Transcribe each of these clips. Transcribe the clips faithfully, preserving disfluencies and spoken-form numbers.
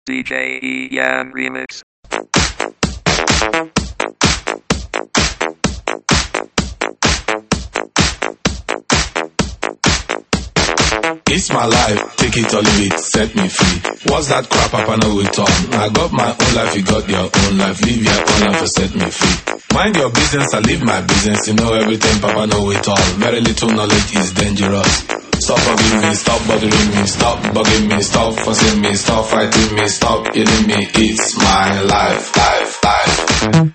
D J E Yan Remix. It's my life, take it or leave it, set me free. What's that crap up and know it on? I got my own life, you got your own life. Live your own life and set me free. Mind your business, I live my business. You know everything, Papa know it all. Very little knowledge is dangerous. Stop bugging me, stop bothering me, stop bugging me, stop fussing me, stop fighting me, stop killing me. It's my life, life, life.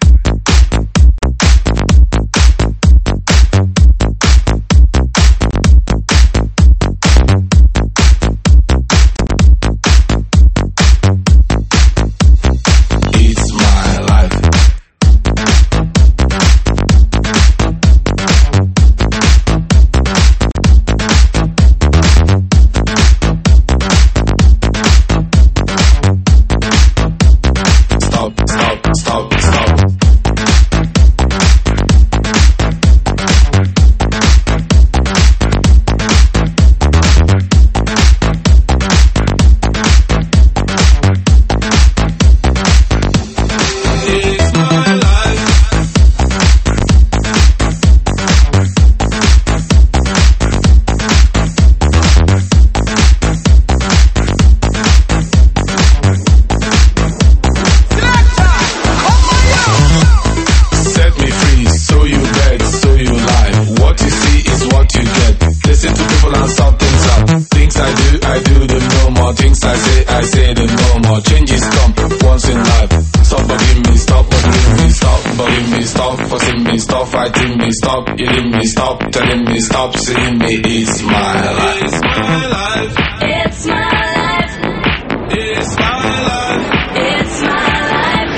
Stop killing me, stop telling me, stop seeing me. It's my life. It's my life. It's my life. It's my life. It's my life.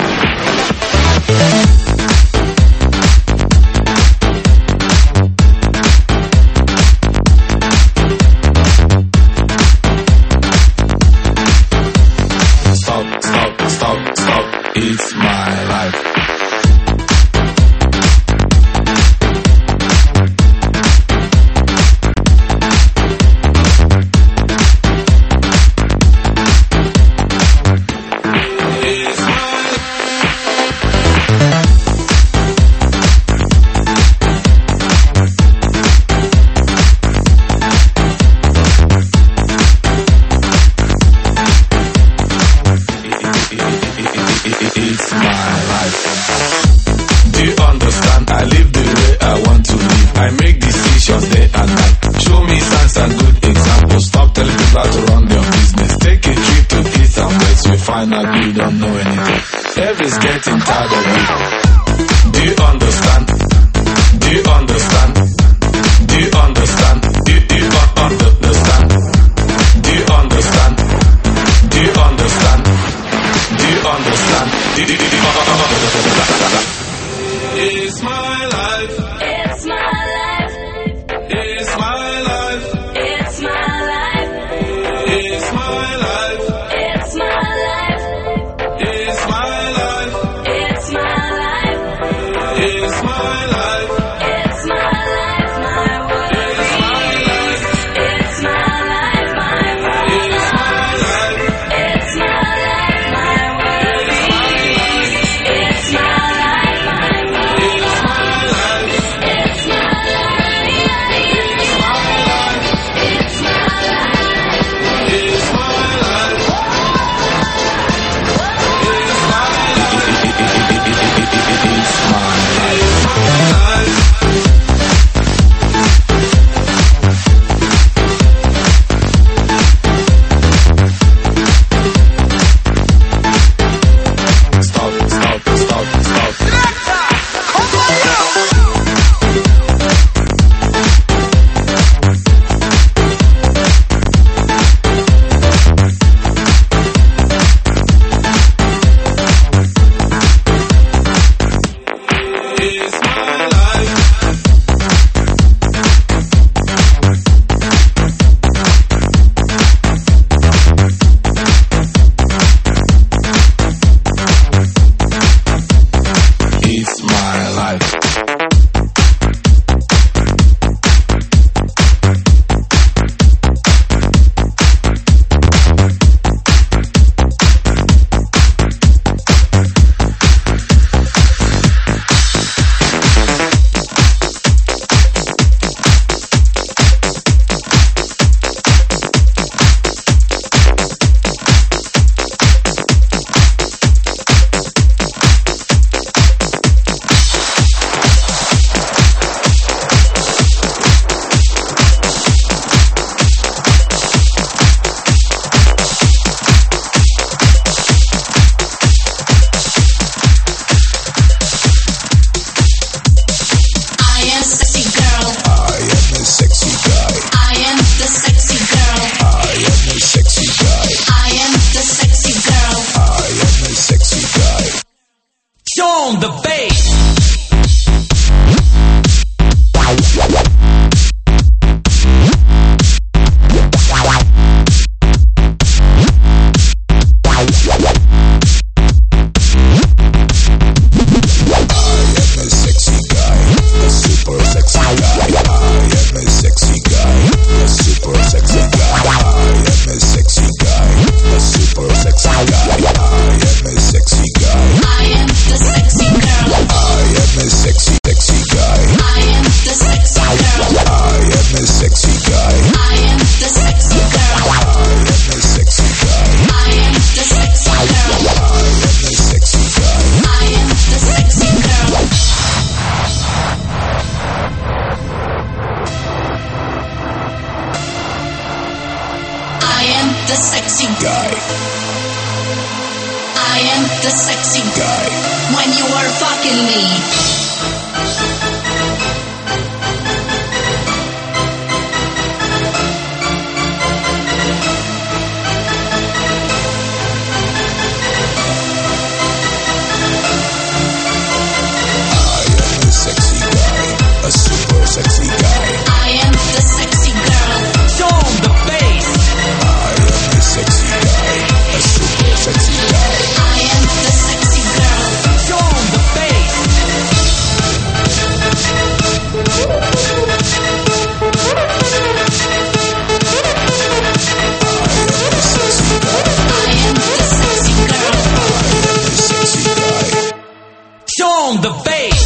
Stop, stop, stop, stop. It's my life. It's my life. Do you understand? I live the way I want to live. I make decisions day and night. Show me signs and good examples. Stop telling people how to run their business. Take a trip to east and west. We find out you don't know anything. Everybody's getting tired of it. Do you understand? Do you understand? Do you understand? Do you, do you understand? Do you understand? Do you understand? Do you understand? Do you, do you understand? It's my life. It's my life. It's my life. It's my life. It's my life. It's my life. It's my life. It's my life. It's my life. It's my life, my world. It's my life. It's my life, my world. It's my life. It's my life, my world. It's my life, my world. It's my life. the sexy guy. When you are fucking me. A super sexy guy. I am the sexy girl. Show 'em the bass. I am the sexy guy. A super sexy guy. I am the sexy girl. Show 'em the bass. I am the sexy girl. I am the sexy guy. Show 'em the bass.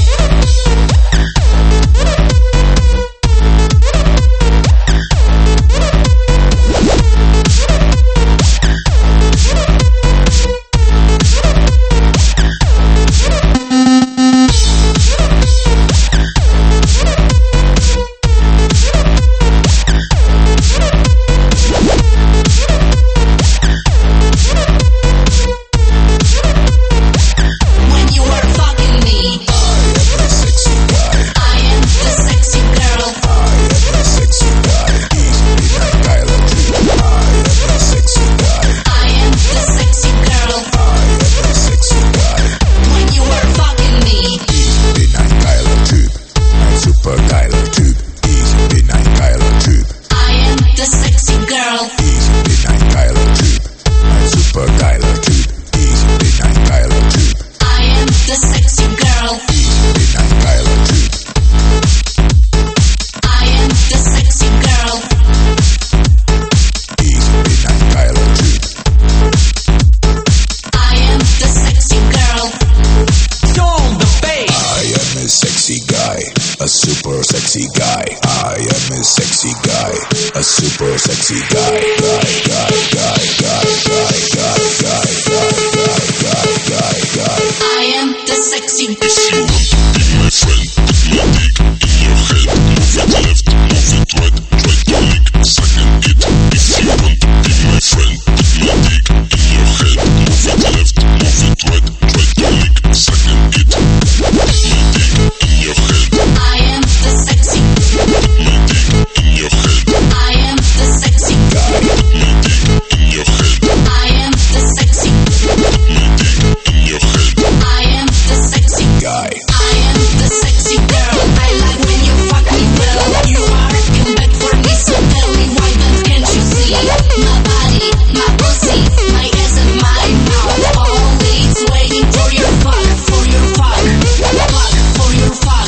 A super sexy guy. I am a sexy guy. A super sexy guy. Guy, guy, guy, guy, guy, guy, guy, guy, guy, guy, guy, guy. I am the sexy If you want to be my friend, put my dick in your head. Move it left, move it right, try to lick, second it. If you want to be my friend, put my dick in your head. Move it left, move it right, try to lick, second it. Put my dick in your head. I am the sexy. Put my dick in your head. I am the sexy Guy. Put my dick in your head. I am the sexy. Put my dick in your head. I am the sexy Guy. I am the sexy girl. I like when you fuck me well. You are come back for me, so tell me why then can't you see? My body, my pussy, my ass and my mouth. Always waiting for your fuck, for your fuck, fuck, for your fuck.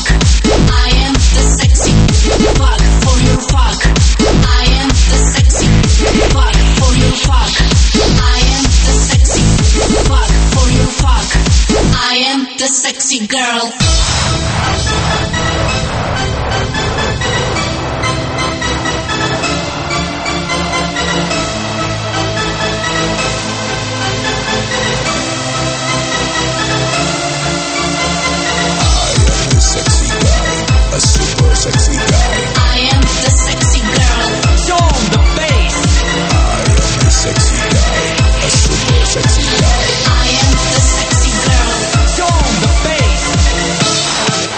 I am the sexy fuck, for your fuck. I am the sexy fuck, for your fuck. I am the sexy fuck, for your fuck. I am the sexy girl. A super sexy guy. I am the sexy girl. Show 'em the bass. I am the sexy guy. A super sexy guy. I am the sexy girl. Show 'em the bass.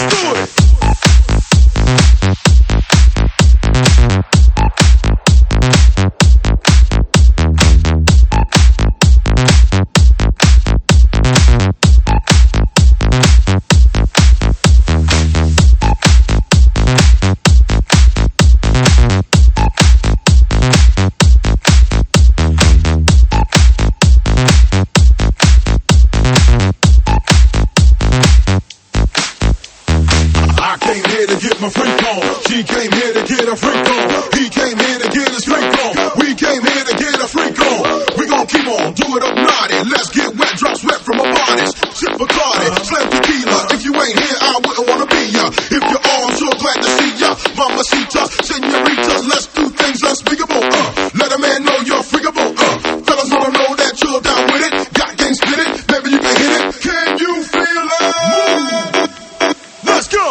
do it. She came here to get a freak on. He came here to get his freak on. We came here to get a freak on. We gon' keep on, do it up naughty. Let's get wet, drop sweat from our bodies. Sip Bacardi, slam tequila. If you ain't here, I wouldn't wanna be ya. If you're all, I'm sure glad to see ya. Mamacita, senorita, let's do things unspeakable. Uh, let a man know you're freakable. Uh, fellas wanna know that you're down with it. Got gang spit it, maybe you can hit it. Can you feel it? Move. Let's go.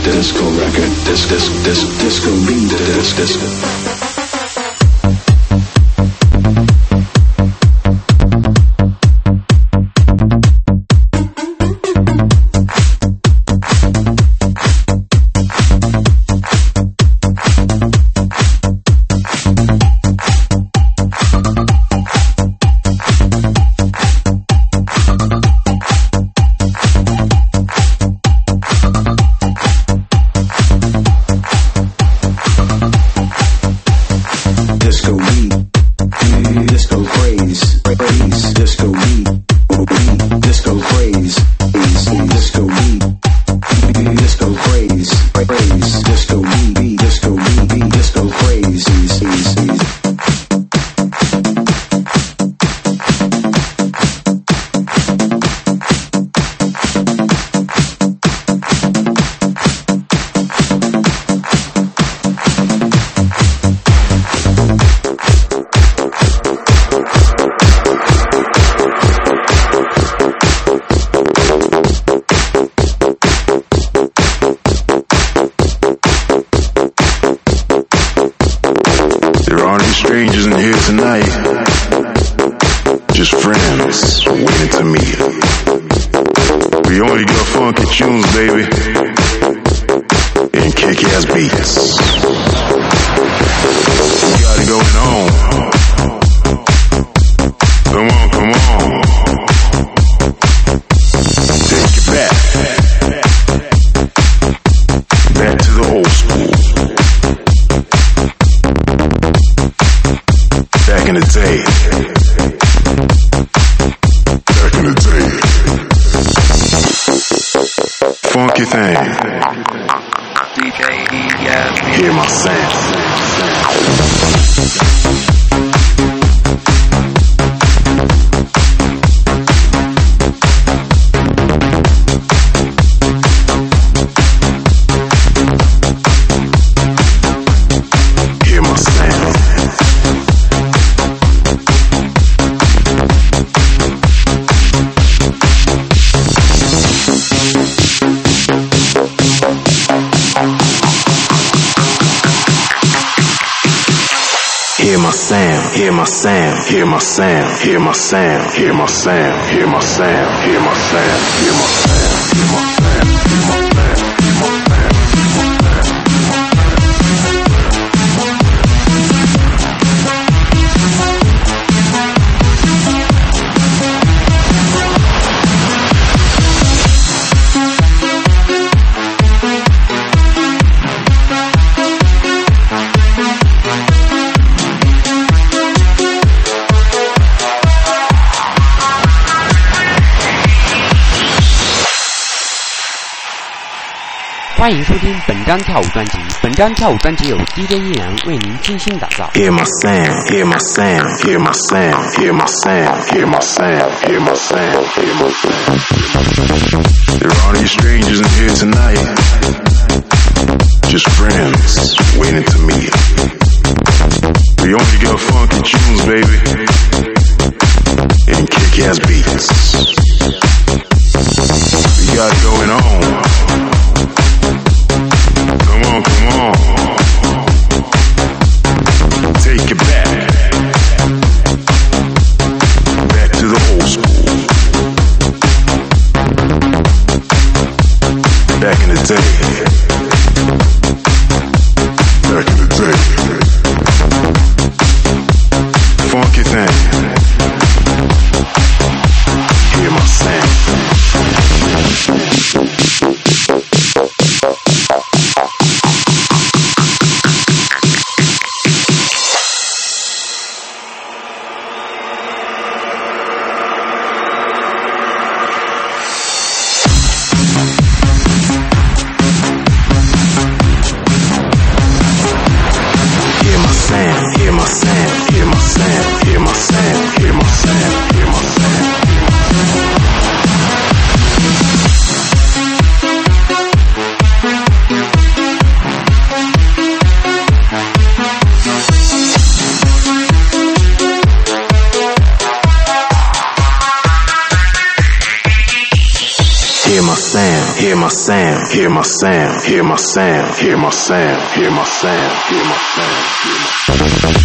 disco record, disc disc disc disco beat, disc disc. Strangers in here tonight, just friends waiting to meet. We only got funky tunes, baby, and kick-ass beats. We got it going on. Come on, come on. Take it back, back to the old school. Back in the day, back in the day, funky thing. D J Ian. Hear my sound. Hear my sound. Hear my sound, hear my sound, hear my sound, hear my sound, hear my sound, hear my sound, hear my sound, hear my sound, hear my sound, hear my sound, hear my 欢迎收听本张跳舞专辑。本张跳舞专辑由 D J 依然为您精心打造。 Hear my sound, hear my sound, hear my sound, hear my sound, hear my sound, hear my sound, hear my sound. There are all these strangers in here tonight, just friends waiting to meet. We only got funky tunes, baby, and kick-ass beats. We got it going on. Come on, come on. Take it back. Back to the old school. Back in the day. Back in the day. Funky thing. Hear my sound. my sound, hear my sound, hear my sound, hear my sound, hear my sound, hear my sound.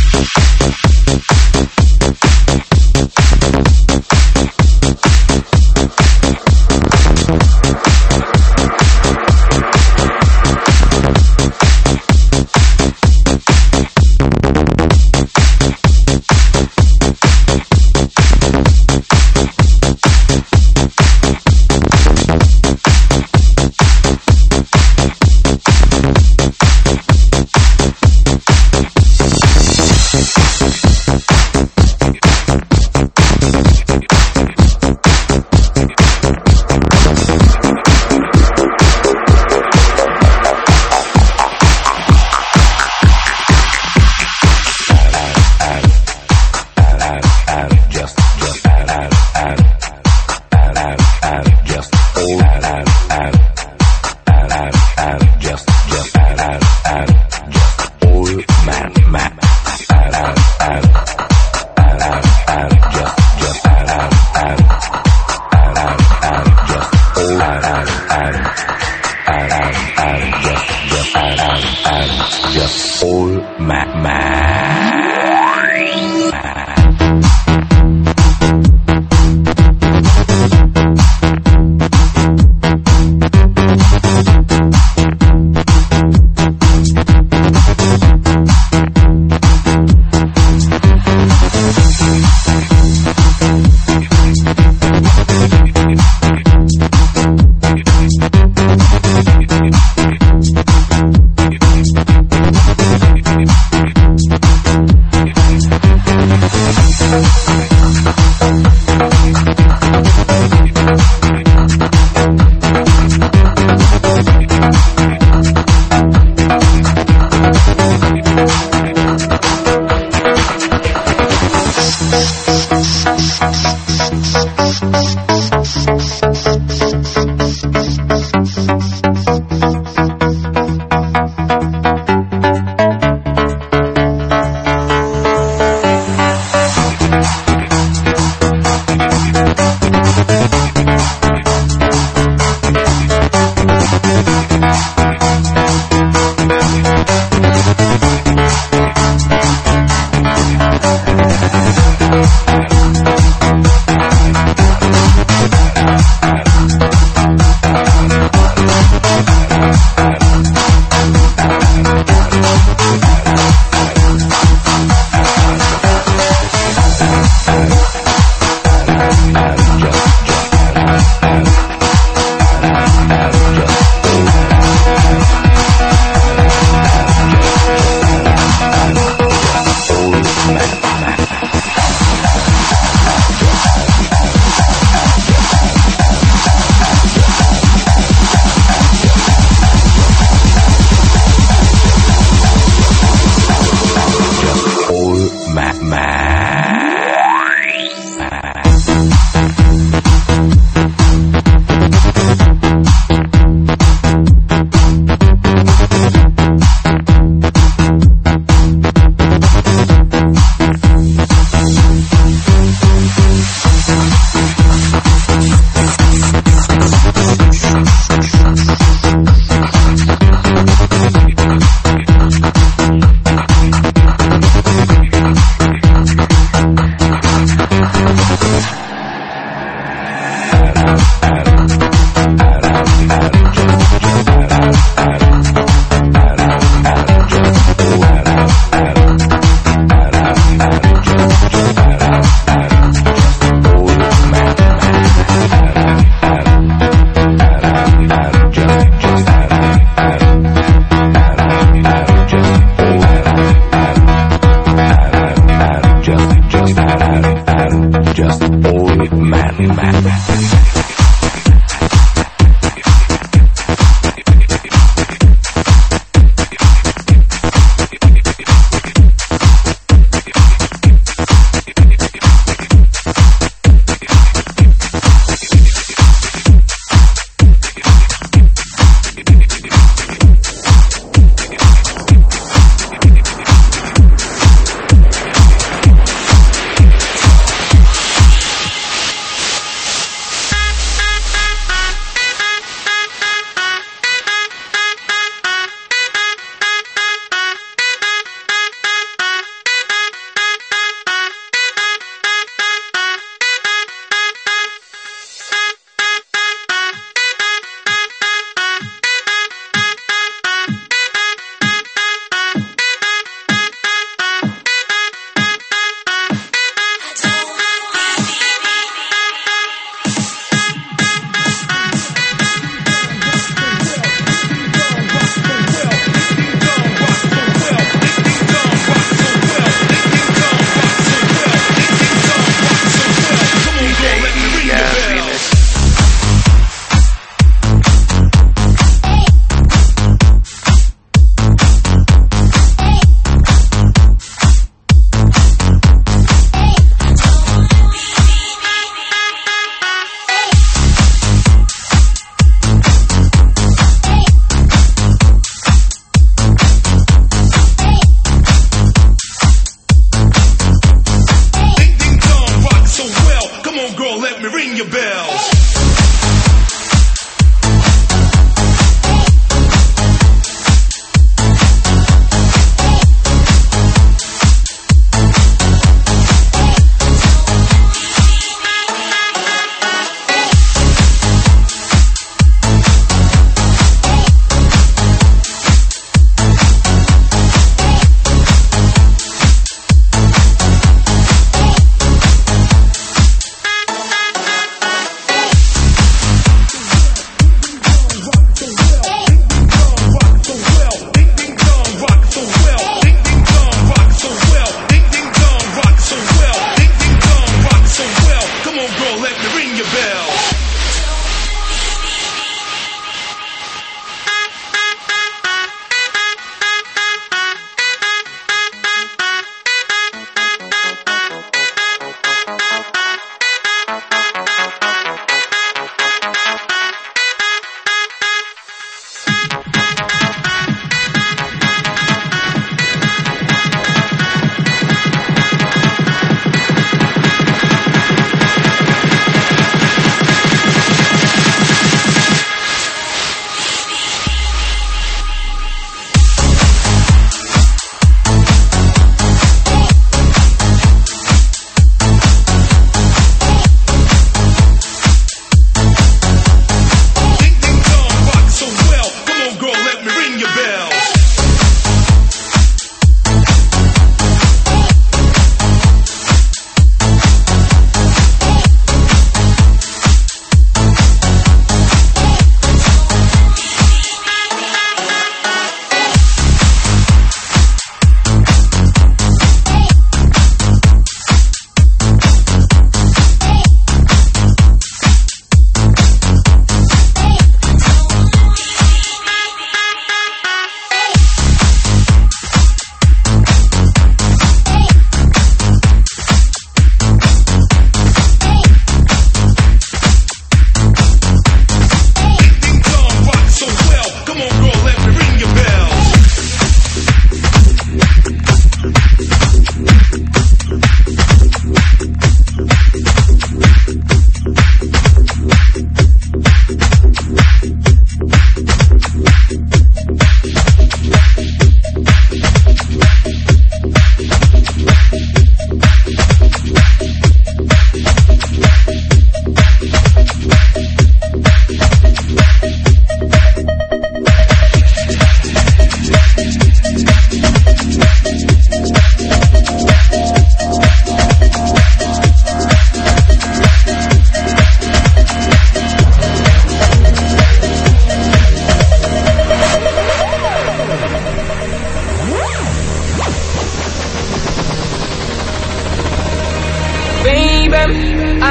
We'll be right back.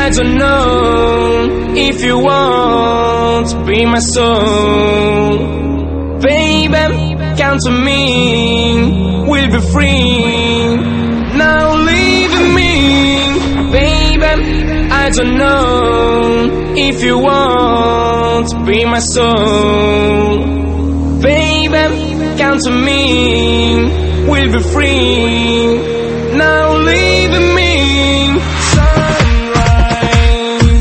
I don't know if you want to be my soul. Baby, count on me, we'll be free. Now leave me, baby, I don't know if you want to be my soul. Baby, count on me, we'll be free. Now leave me, sunrise.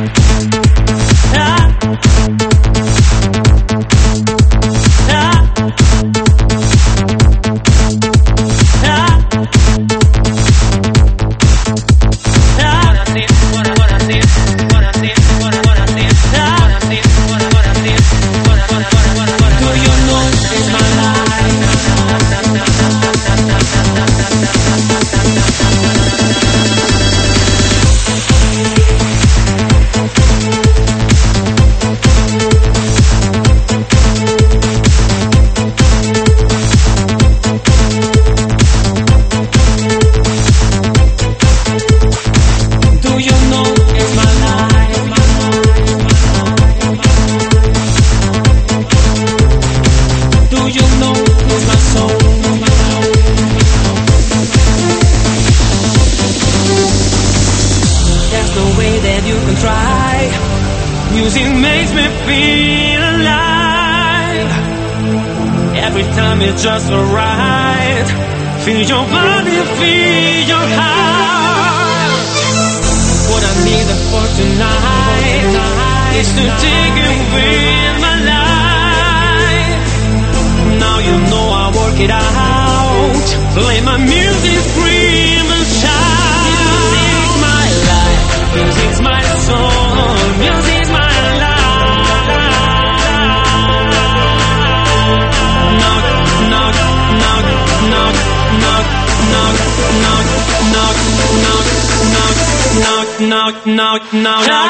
Yeah. you're just alright. Feel your body, feel your heart. What I need for tonight is to take you in my life. Now you know I work it out. Play my music, scream and shout. Music's my life, music's my soul, music's my life. Knock, knock, knock, knock, knock, knock, knock, knock, knock, knock, knock, knock, knock, knock.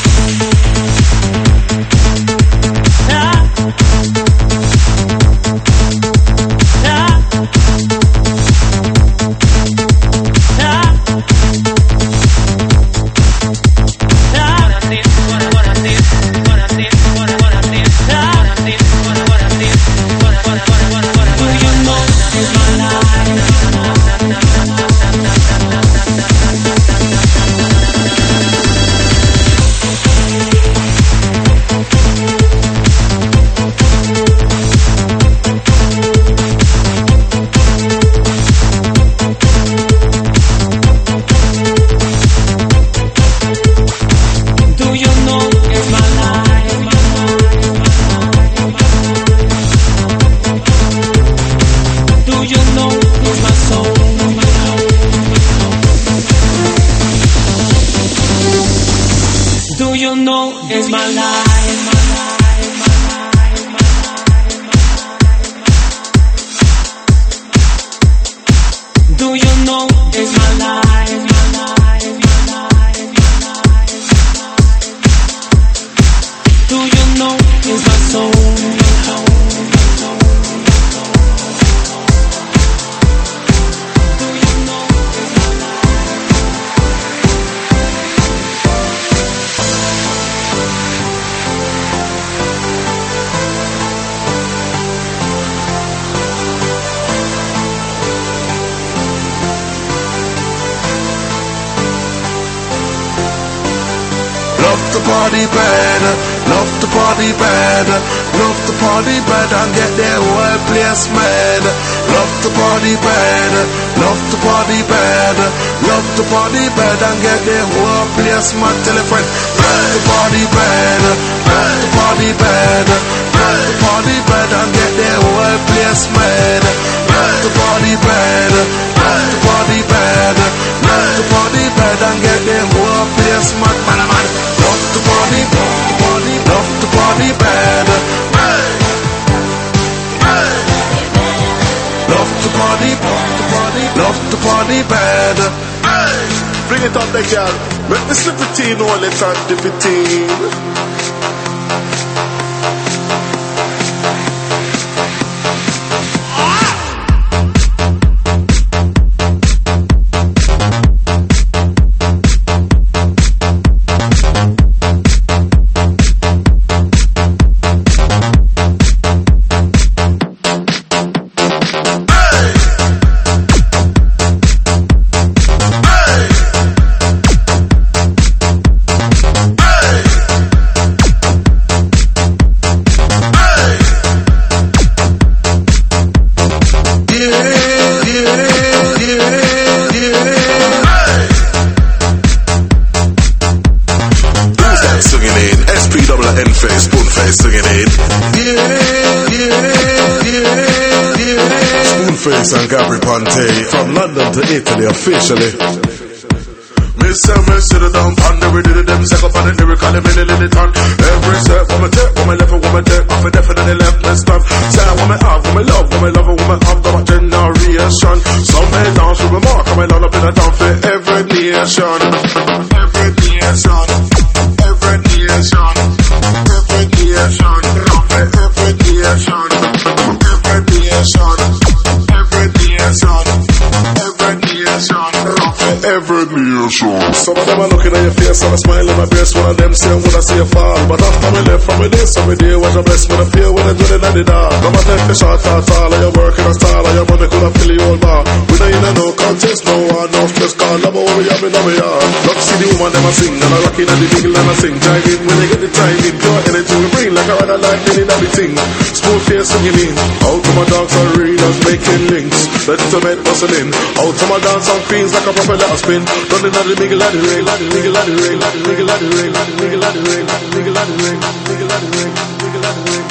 party bad, love to party bad, love to party bad and get the whole place mad. Love to party bad, love to party bad, love to party bad and get the whole place mad. Tell a friend, love to party bad, love to party bad, love to party bad and get the whole place mad. Love to party bad, love to party bad, love to party bad and get the whole place mad. Man, man, love to party, love to party, love to party bad. Love to party, love to party, love to party bad. Bring it up there, girl. Make me slip it in, all it's on the fifteen. And Gabri Ponte from London to Italy officially. Miss and Miss sit down, ponder we did them second on the lyric on the minute in the ton. Every step from a tip, woman left a woman tip, I'm definitely left me stand. Say I woman have, woman love, woman love, a woman have, got my generation. Some may dance with my mark, I'm all up in a town for every nation. Every nation, every nation, every nation, every nation, every nation. Every nation, every nation. Some of them are looking at your face and a smile in my face. One of them say, when I see you fall. But after me left from me day, so me day was a blessed when I feel when I'm doing it at the door. Come and take the shot, fast fall, and you're working a style, and your money could have fill the whole bar. We don't in a no contest, no one, no stress, call, love what we me have in my yard. Love to see the woman them a sing, and I rockin' at the mingle and I sing. Jive in when they get the time in, pure energy we bring like a rather like any of the thing. Smooth face singing in, out to my dogs and readers making links. Ready to make hustling, out to my dance and queens like a proper little spin. Running at the mingle at the ring, at the mingle at the ring, at the mingle at the ring, at the mingle at the ring, at the mingle at the ring, at the mingle at the ring, at the mingle at the ring.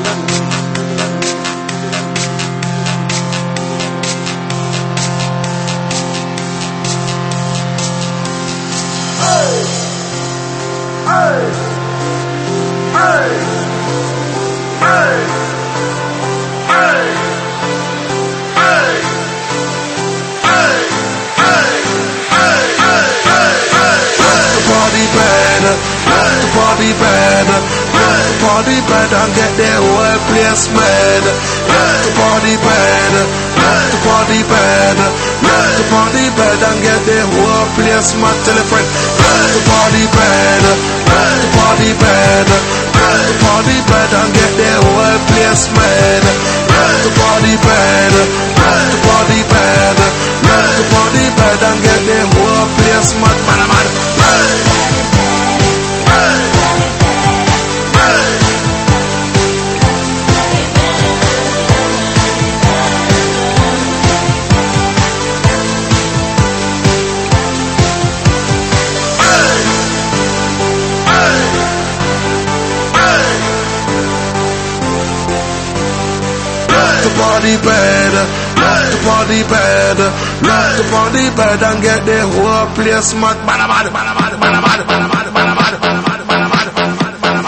Party bad, rock the party bad and get the whole place mad. Rock the party bad, rock the party bad, rock the party bad and get the whole place mad. Tell a friend, rock the party bad, rock the party bad, rock the party bad and get the whole place mad. Rock the party bad, rock the party bad, rock the party bad and get the whole place mad. Man, man, man. Party bad, rock the party bad, rock the party bad and get the whole place mad. Bada bada bada bada bada bada bada bada bada bada bada bada bada bada bada bada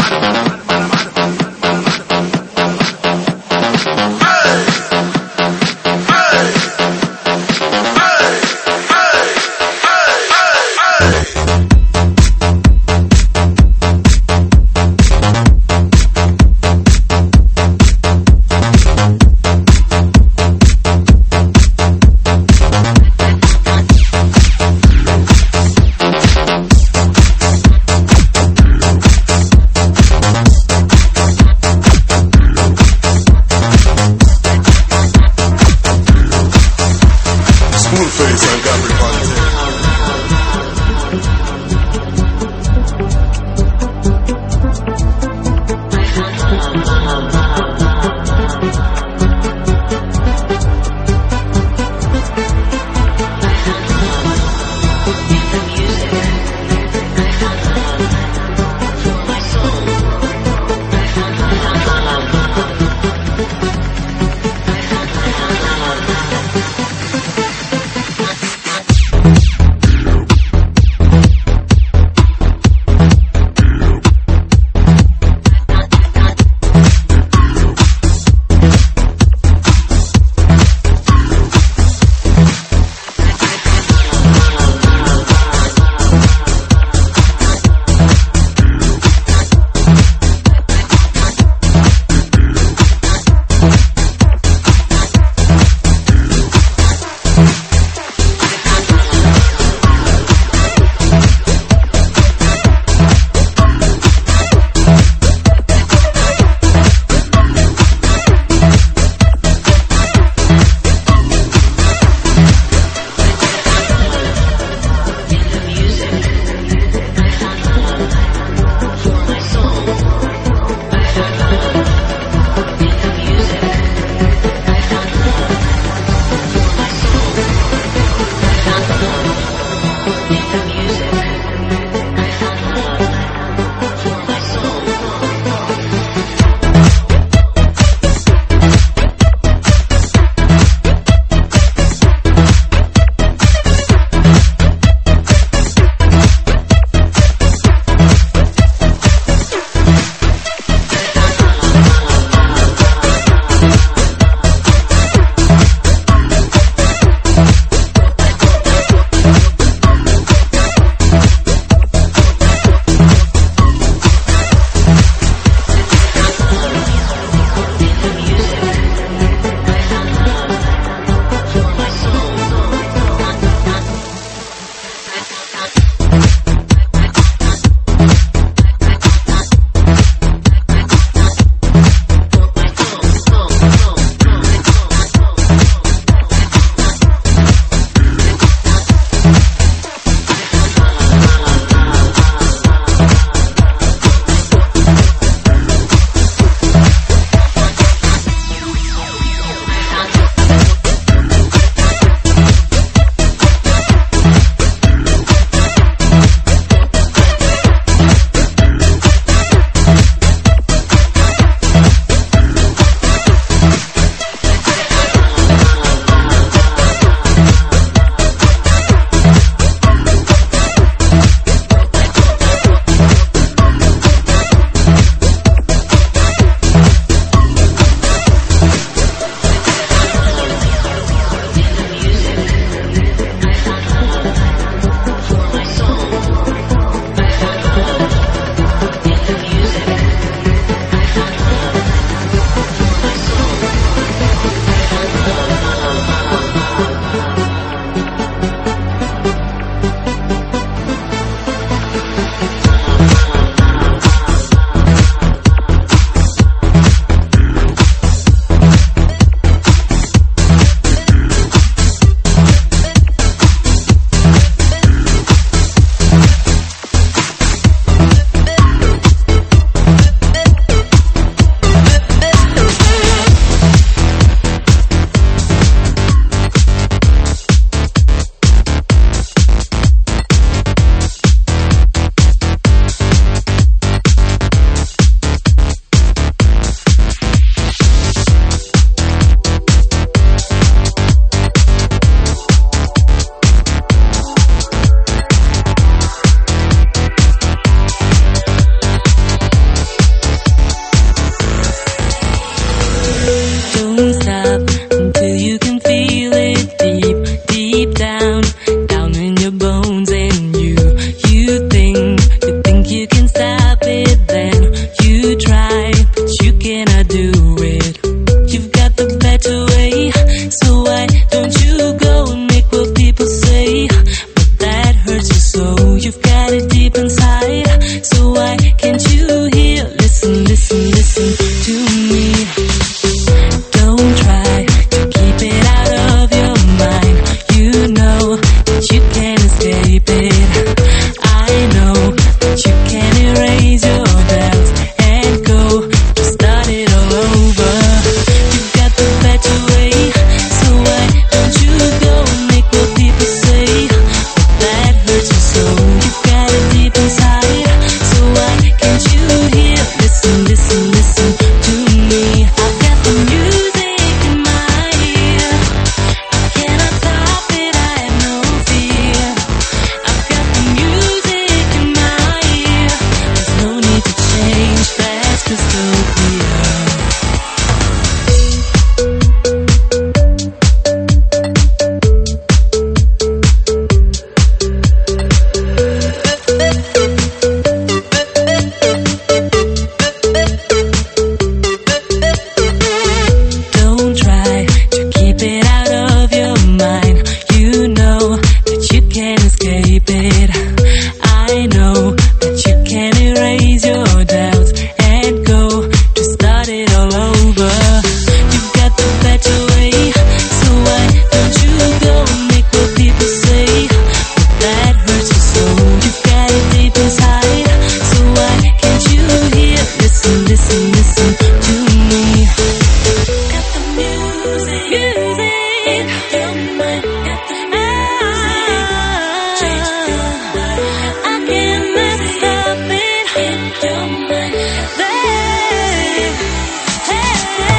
it out of your mind. You know that you can't escape it. I know that you can erase your doubts and go to start it all over. You've got the better way, so why don't you go and make what people say? But that hurts your soul. You've got it deep inside, so why can't you hear? Listen, listen, listen to me. Got the music, music, your mind, got the music. Change your mind. I cannot stop it in your mind. Hey, hey,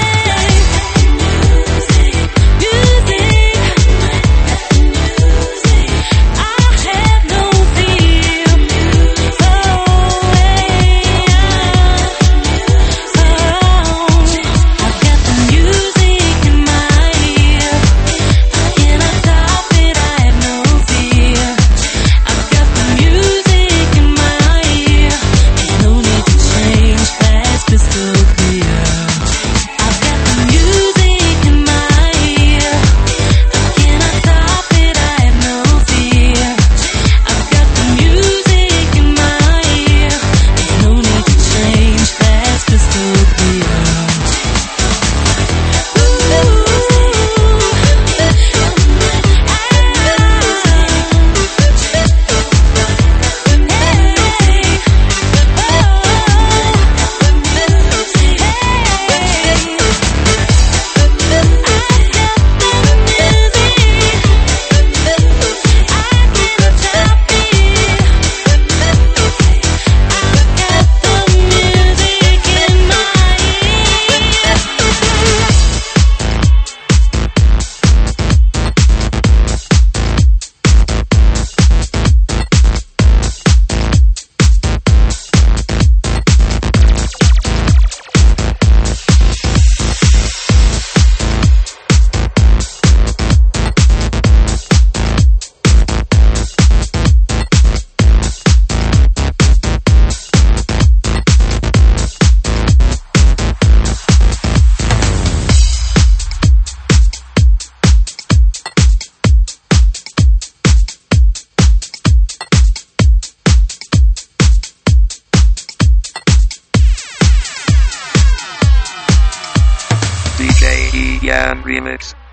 music, music. I have no fear. Oh, hey, oh, I've got the music in my ear. I cannot stop it. I have no fear. I've got the music in my ear. There's no need to change. That's crystal clear. I've got the music in my ear. I cannot stop it. I have no fear. I've got the music in my ear. There's no need to change. That's crystal clear. D J Ian Remix.